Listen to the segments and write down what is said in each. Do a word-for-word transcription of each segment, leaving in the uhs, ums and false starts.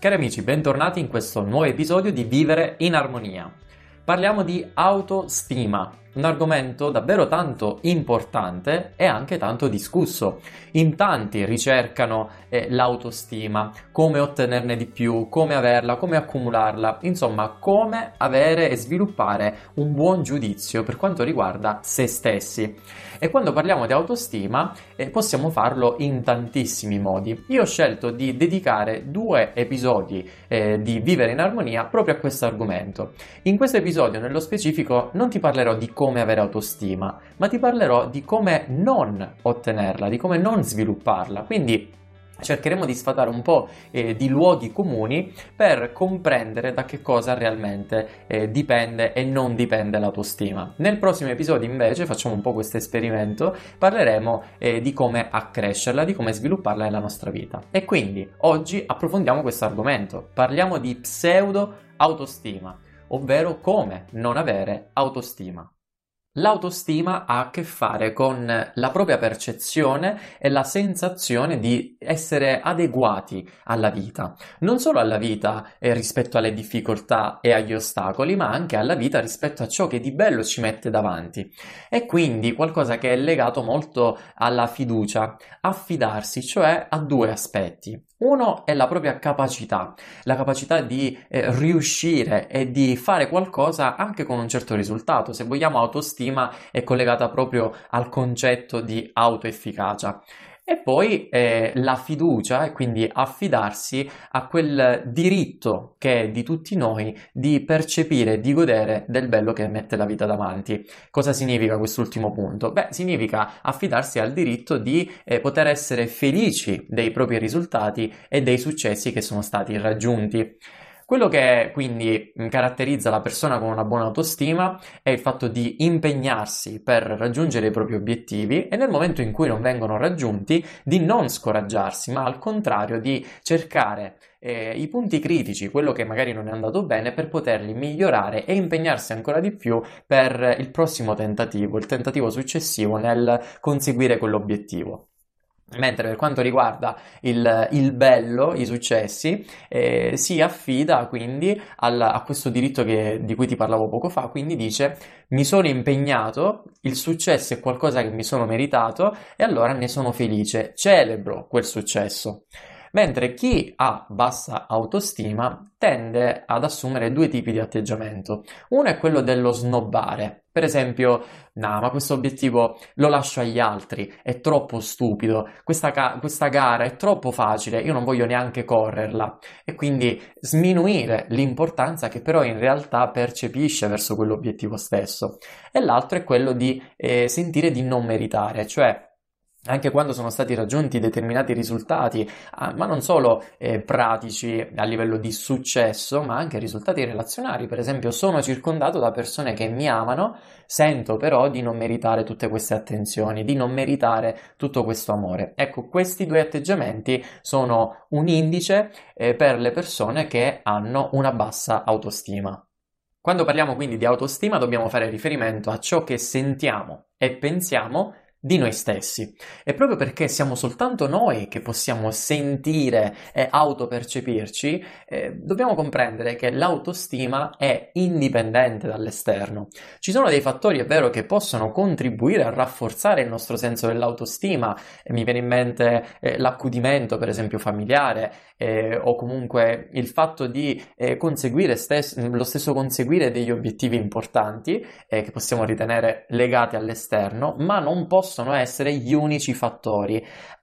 Cari amici, bentornati in questo nuovo episodio di Vivere in Armonia. Parliamo di autostima, un argomento davvero tanto importante e anche tanto discusso. In tanti ricercano eh, l'autostima, come ottenerne di più, come averla, come accumularla, insomma come avere e sviluppare un buon giudizio per quanto riguarda se stessi. E quando parliamo di autostima eh, possiamo farlo in tantissimi modi. Io ho scelto di dedicare due episodi eh, di Vivere in Armonia proprio a questo argomento. In questo episodio nello specifico non ti parlerò di come avere autostima, ma ti parlerò di come non ottenerla, di come non svilupparla. Quindi cercheremo di sfatare un po' eh, di luoghi comuni per comprendere da che cosa realmente eh, dipende e non dipende l'autostima. Nel prossimo episodio invece facciamo un po' questo esperimento, parleremo eh, di come accrescerla, di come svilupparla nella nostra vita. E quindi oggi approfondiamo questo argomento, parliamo di pseudo autostima, ovvero come non avere autostima. L'autostima ha a che fare con la propria percezione e la sensazione di essere adeguati alla vita, non solo alla vita eh, rispetto alle difficoltà e agli ostacoli, ma anche alla vita rispetto a ciò che di bello ci mette davanti. E quindi qualcosa che è legato molto alla fiducia, affidarsi, cioè a due aspetti. Uno è la propria capacità, la capacità di eh, riuscire e di fare qualcosa anche con un certo risultato. Se vogliamo, autostima è collegata proprio al concetto di autoefficacia. E poi eh, la fiducia, e quindi affidarsi a quel diritto che è di tutti noi di percepire e di godere del bello che mette la vita davanti. Cosa significa quest'ultimo punto? Beh, significa affidarsi al diritto di eh, poter essere felici dei propri risultati e dei successi che sono stati raggiunti. Quello che quindi caratterizza la persona con una buona autostima è il fatto di impegnarsi per raggiungere i propri obiettivi e nel momento in cui non vengono raggiunti di non scoraggiarsi, ma al contrario di cercare eh, i punti critici, quello che magari non è andato bene, per poterli migliorare e impegnarsi ancora di più per il prossimo tentativo, il tentativo successivo nel conseguire quell'obiettivo. Mentre per quanto riguarda il, il bello, i successi, eh, si affida quindi al, a questo diritto che, di cui ti parlavo poco fa, quindi dice: mi sono impegnato, il successo è qualcosa che mi sono meritato e allora ne sono felice, celebro quel successo. Mentre chi ha bassa autostima tende ad assumere due tipi di atteggiamento. Uno è quello dello snobbare, per esempio: no, ma questo obiettivo lo lascio agli altri, è troppo stupido, questa, ca- questa gara è troppo facile, io non voglio neanche correrla, e quindi sminuire l'importanza che però in realtà percepisce verso quell'obiettivo stesso. E l'altro è quello di eh, sentire di non meritare, cioè anche quando sono stati raggiunti determinati risultati, ah, ma non solo eh, pratici a livello di successo, ma anche risultati relazionali. Per esempio, sono circondato da persone che mi amano, sento però di non meritare tutte queste attenzioni, di non meritare tutto questo amore. Ecco, questi due atteggiamenti sono un indice eh, per le persone che hanno una bassa autostima. Quando parliamo quindi di autostima, dobbiamo fare riferimento a ciò che sentiamo e pensiamo di noi stessi. E proprio perché siamo soltanto noi che possiamo sentire e autopercepirci, eh, dobbiamo comprendere che l'autostima è indipendente dall'esterno. Ci sono dei fattori, è vero, che possono contribuire a rafforzare il nostro senso dell'autostima. E mi viene in mente eh, l'accudimento, per esempio, familiare, eh, o comunque il fatto di eh, conseguire stes- lo stesso conseguire degli obiettivi importanti eh, che possiamo ritenere legati all'esterno, ma non possono possono essere gli unici fattori.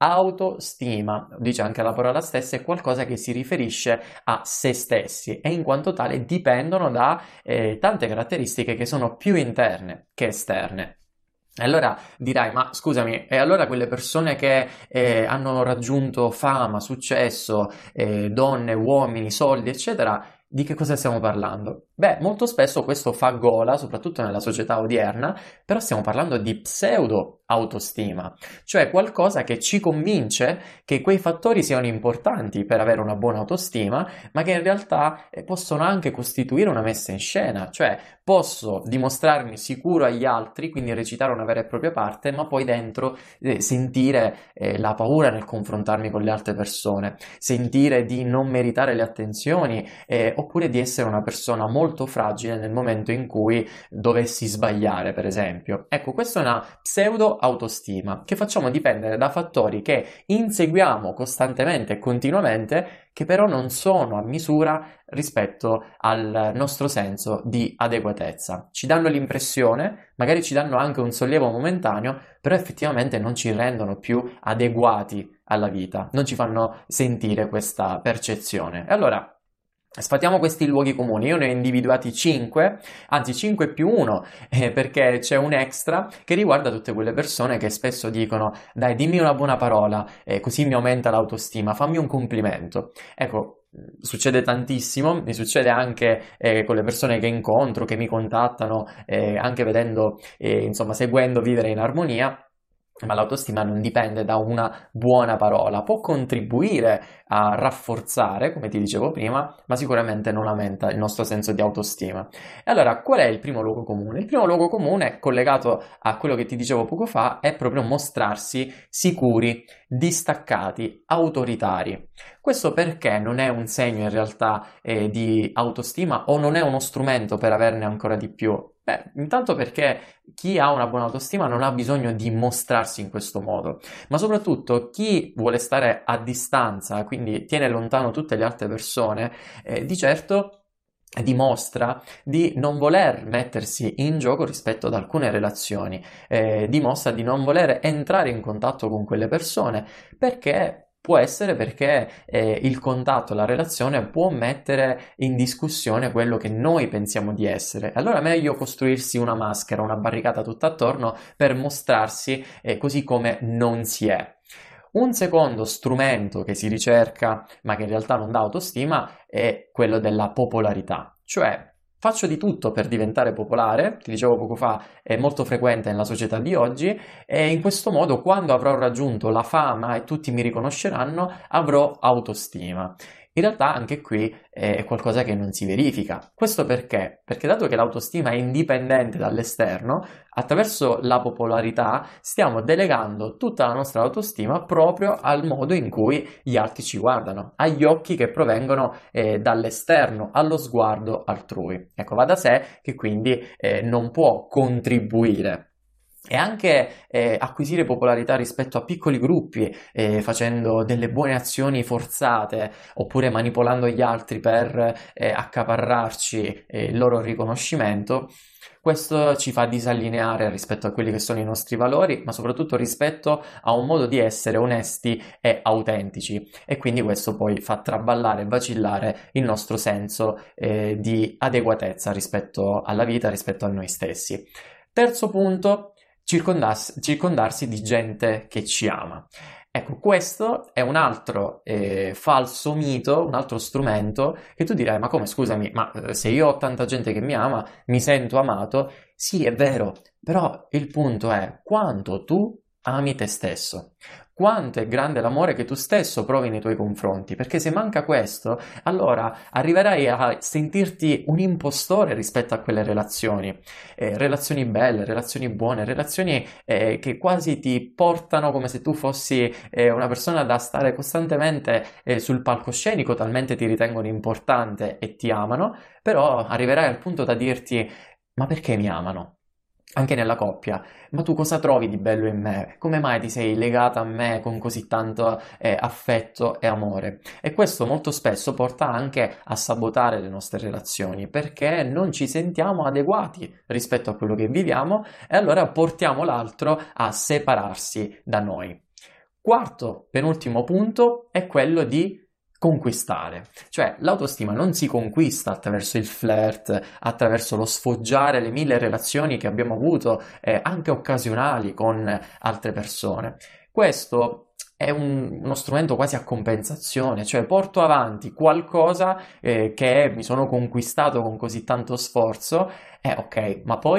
Autostima, dice anche la parola stessa, è qualcosa che si riferisce a se stessi e in quanto tale dipendono da eh, tante caratteristiche che sono più interne che esterne. Allora dirai: ma scusami, e allora quelle persone che eh, hanno raggiunto fama, successo, eh, donne, uomini, soldi, eccetera, di che cosa stiamo parlando? Beh, molto spesso questo fa gola, soprattutto nella società odierna, però stiamo parlando di pseudo autostima, cioè qualcosa che ci convince che quei fattori siano importanti per avere una buona autostima, ma che in realtà eh, possono anche costituire una messa in scena, cioè posso dimostrarmi sicuro agli altri, quindi recitare una vera e propria parte, ma poi dentro eh, sentire eh, la paura nel confrontarmi con le altre persone, sentire di non meritare le attenzioni, eh, oppure di essere una persona molto fragile nel momento in cui dovessi sbagliare, per esempio. Ecco, questa è una pseudo autostima che facciamo dipendere da fattori che inseguiamo costantemente e continuamente, che però non sono a misura rispetto al nostro senso di adeguatezza. Ci danno l'impressione, magari ci danno anche un sollievo momentaneo, però effettivamente non ci rendono più adeguati alla vita, non ci fanno sentire questa percezione. E allora sfatiamo questi luoghi comuni. Io ne ho individuati cinque, anzi cinque più uno, eh, perché c'è un extra che riguarda tutte quelle persone che spesso dicono: dai, dimmi una buona parola, eh, così mi aumenta l'autostima, fammi un complimento. Ecco, succede tantissimo, mi succede anche eh, con le persone che incontro, che mi contattano, eh, anche vedendo, eh, insomma, seguendo Vivere in Armonia. Ma l'autostima non dipende da una buona parola, può contribuire a rafforzare, come ti dicevo prima, ma sicuramente non aumenta il nostro senso di autostima. E allora, qual è il primo luogo comune? Il primo luogo comune, collegato a quello che ti dicevo poco fa, è proprio mostrarsi sicuri, distaccati, autoritari. Questo perché non è un segno in realtà eh, di autostima, o non è uno strumento per averne ancora di più? Beh, intanto perché chi ha una buona autostima non ha bisogno di mostrarsi in questo modo, ma soprattutto chi vuole stare a distanza, quindi tiene lontano tutte le altre persone, eh, di certo dimostra di non voler mettersi in gioco rispetto ad alcune relazioni, eh, dimostra di non voler entrare in contatto con quelle persone, perché può essere perché eh, il contatto, la relazione può mettere in discussione quello che noi pensiamo di essere. Allora è meglio costruirsi una maschera, una barricata tutta attorno per mostrarsi eh, così come non si è. Un secondo strumento che si ricerca, ma che in realtà non dà autostima, è quello della popolarità. Cioè, faccio di tutto per diventare popolare, ti dicevo poco fa, è molto frequente nella società di oggi, e in questo modo, quando avrò raggiunto la fama e tutti mi riconosceranno, avrò autostima. In realtà anche qui è qualcosa che non si verifica. Questo perché? Perché dato che l'autostima è indipendente dall'esterno, attraverso la popolarità stiamo delegando tutta la nostra autostima proprio al modo in cui gli altri ci guardano, agli occhi che provengono eh, dall'esterno, allo sguardo altrui. Ecco, va da sé che quindi eh, non può contribuire. E anche eh, acquisire popolarità rispetto a piccoli gruppi, eh, facendo delle buone azioni forzate, oppure manipolando gli altri per eh, accaparrarci eh, il loro riconoscimento, questo ci fa disallineare rispetto a quelli che sono i nostri valori, ma soprattutto rispetto a un modo di essere onesti e autentici. E quindi questo poi fa traballare e vacillare il nostro senso eh, di adeguatezza rispetto alla vita, rispetto a noi stessi. Terzo punto: Circondarsi, circondarsi di gente che ci ama. Ecco, questo è un altro eh, falso mito, un altro strumento che tu dirai: ma come, scusami, ma se io ho tanta gente che mi ama, mi sento amato? Sì, è vero, però il punto è quanto tu ami te stesso. Quanto è grande l'amore che tu stesso provi nei tuoi confronti, perché se manca questo, allora arriverai a sentirti un impostore rispetto a quelle relazioni, eh, relazioni belle, relazioni buone, relazioni eh, che quasi ti portano come se tu fossi eh, una persona da stare costantemente eh, sul palcoscenico, talmente ti ritengono importante e ti amano, però arriverai al punto da dirti: ma perché mi amano? Anche nella coppia, ma tu cosa trovi di bello in me? Come mai ti sei legata a me con così tanto eh, affetto e amore? E questo molto spesso porta anche a sabotare le nostre relazioni, perché non ci sentiamo adeguati rispetto a quello che viviamo, e allora portiamo l'altro a separarsi da noi. Quarto, penultimo punto, è quello di conquistare. Cioè, l'autostima non si conquista attraverso il flirt, attraverso lo sfoggiare le mille relazioni che abbiamo avuto, eh, anche occasionali, con altre persone. Questo è un, uno strumento quasi a compensazione, cioè porto avanti qualcosa eh, che mi sono conquistato con così tanto sforzo, e eh, ok, ma poi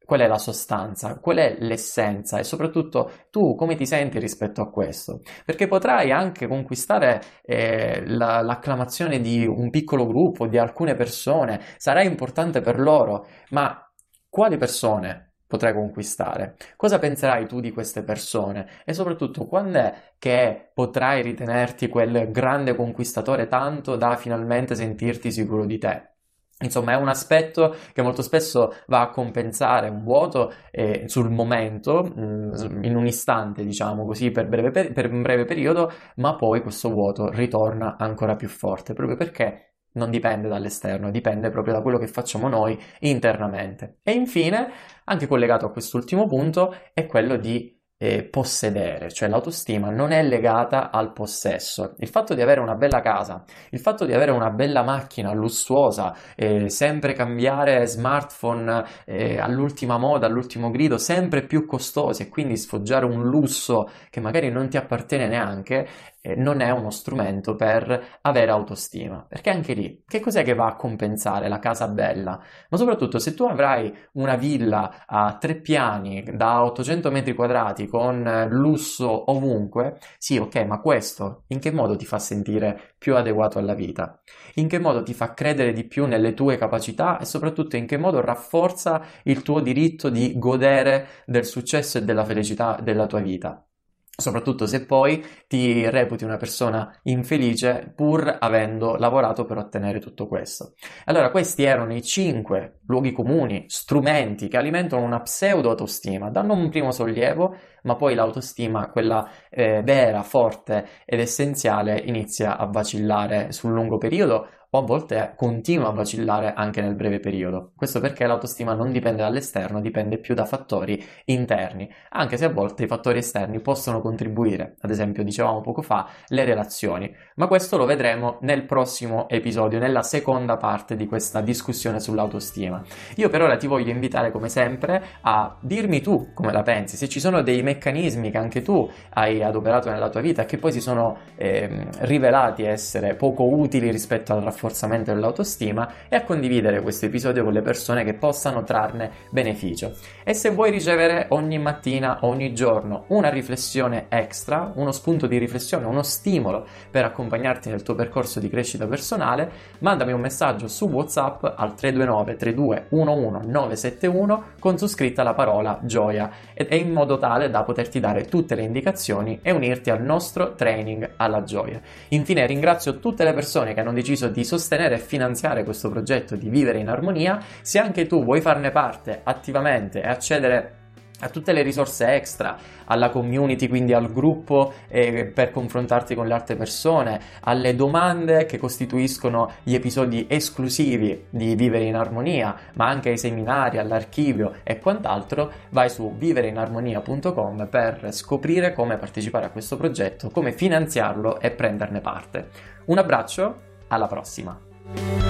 qual è la sostanza, qual è l'essenza e soprattutto tu come ti senti rispetto a questo, perché potrai anche conquistare eh, la, l'acclamazione di un piccolo gruppo, di alcune persone, sarai importante per loro, ma quali persone potrai conquistare? Cosa penserai tu di queste persone? E soprattutto quando è che potrai ritenerti quel grande conquistatore tanto da finalmente sentirti sicuro di te? Insomma, è un aspetto che molto spesso va a compensare un vuoto eh, sul momento, mh, in un istante, diciamo così, per breve, per, per un breve periodo, ma poi questo vuoto ritorna ancora più forte, proprio perché non dipende dall'esterno, dipende proprio da quello che facciamo noi internamente. E infine, anche collegato a quest'ultimo punto, è quello di eh, possedere, cioè l'autostima non è legata al possesso. Il fatto di avere una bella casa, il fatto di avere una bella macchina lussuosa, eh, sempre cambiare smartphone eh, all'ultima moda, all'ultimo grido, sempre più costosi e quindi sfoggiare un lusso che magari non ti appartiene neanche, eh, non è uno strumento per avere autostima. Perché anche lì, che cos'è che va a compensare la casa bella? Ma soprattutto se tu avrai una villa a tre piani da ottocento metri quadrati con lusso ovunque, sì, ok, ma questo in che modo ti fa sentire più adeguato alla vita? In che modo ti fa credere di più nelle tue capacità e soprattutto in che modo rafforza il tuo diritto di godere del successo e della felicità della tua vita? Soprattutto se poi ti reputi una persona infelice pur avendo lavorato per ottenere tutto questo. Allora, questi erano i cinque luoghi comuni, strumenti che alimentano una pseudo autostima, danno un primo sollievo, ma poi l'autostima, quella eh, vera, forte ed essenziale, inizia a vacillare sul lungo periodo o a volte continua a vacillare anche nel breve periodo. Questo perché l'autostima non dipende dall'esterno, dipende più da fattori interni, anche se a volte i fattori esterni possono contribuire, ad esempio dicevamo poco fa, le relazioni, ma questo lo vedremo nel prossimo episodio, nella seconda parte di questa discussione sull'autostima. Io per ora ti voglio invitare come sempre a dirmi tu come la pensi, se ci sono dei meccanismi che anche tu hai adoperato nella tua vita e che poi si sono eh, rivelati essere poco utili rispetto al rafforzamento dell'autostima, e a condividere questo episodio con le persone che possano trarne beneficio. E se vuoi ricevere ogni mattina, ogni giorno, una riflessione extra, uno spunto di riflessione, uno stimolo per accompagnarti nel tuo percorso di crescita personale, mandami un messaggio su WhatsApp al tre due nove tre due uno uno nove sette uno con su scritta la parola gioia, ed è in modo tale da poterti dare tutte le indicazioni e unirti al nostro training alla gioia. Infine ringrazio tutte le persone che hanno deciso di sostenere e finanziare questo progetto di Vivere in Armonia. Se anche tu vuoi farne parte attivamente e accedere a tutte le risorse extra, alla community, quindi al gruppo eh, per confrontarti con le altre persone, alle domande che costituiscono gli episodi esclusivi di Vivere in Armonia, ma anche ai seminari, all'archivio e quant'altro, vai su vivere in armonia punto com per scoprire come partecipare a questo progetto, come finanziarlo e prenderne parte. Un abbraccio, alla prossima!